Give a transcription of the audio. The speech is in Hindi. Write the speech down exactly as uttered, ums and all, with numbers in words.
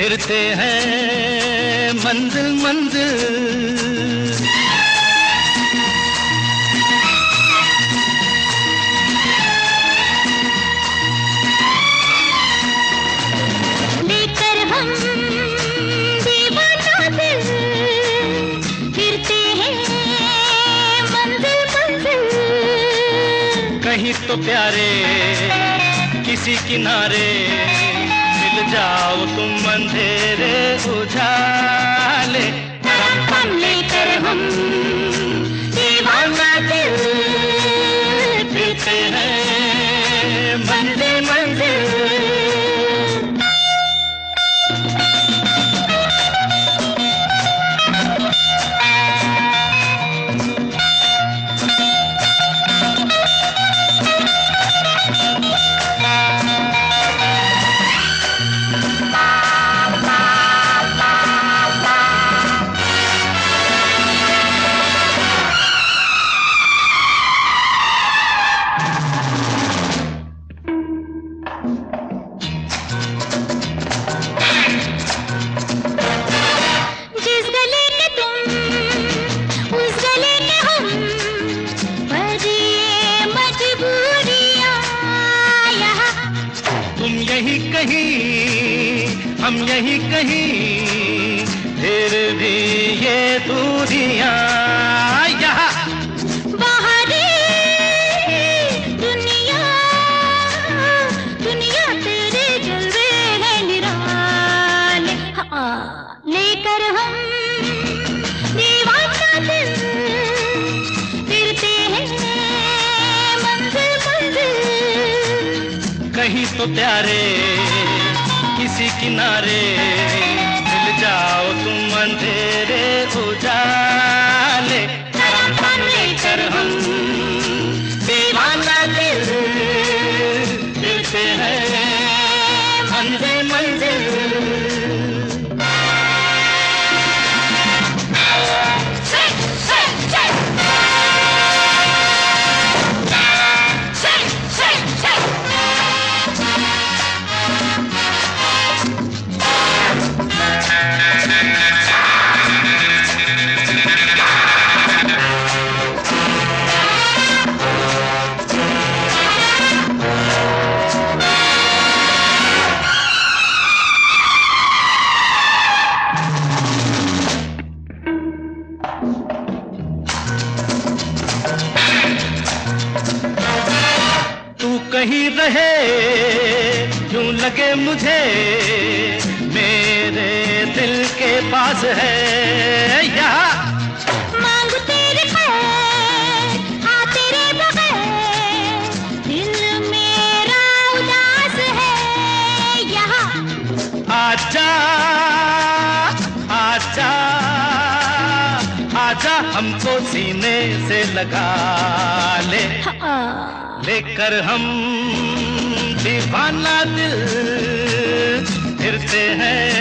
फिरते हैं मंजिल मंजिल। लेकर हम दीवाना दिल फिरते हैं मंजिल मंजिल। कहीं तो प्यारे किसी किनारे मिल जाओ तुम अंधेरे उजाले। हम लेकर हम दीवाना दिल फिरते हैं मंजिल मंजिल। यही कहीं हम यही कहीं फिर भी ये दूरियां यहाँ। बाहरी दुनिया दुनिया तेरे जलवे है निराले। हाँ, लेकर हम दीवाना दिल फिरते हैं मंजिल मंजिल। कहीं तो प्यारे किसी किनारे मिल जाओ तुम अंधेरे उजाले। लेकर हम दीवाना दिल फिरते हैं मंजिल मंजिल। कहीं रहे यूं लगे मुझे मेरे दिल के पास है यहाँ। मांग तेरे पैर हाँ तेरे बगैर दिल मेरा उदास है यहाँ। आजा आजा आजा हमको सीने से लगा ले। हाँ। लेकर हम दीवाना दिल फिरते हैं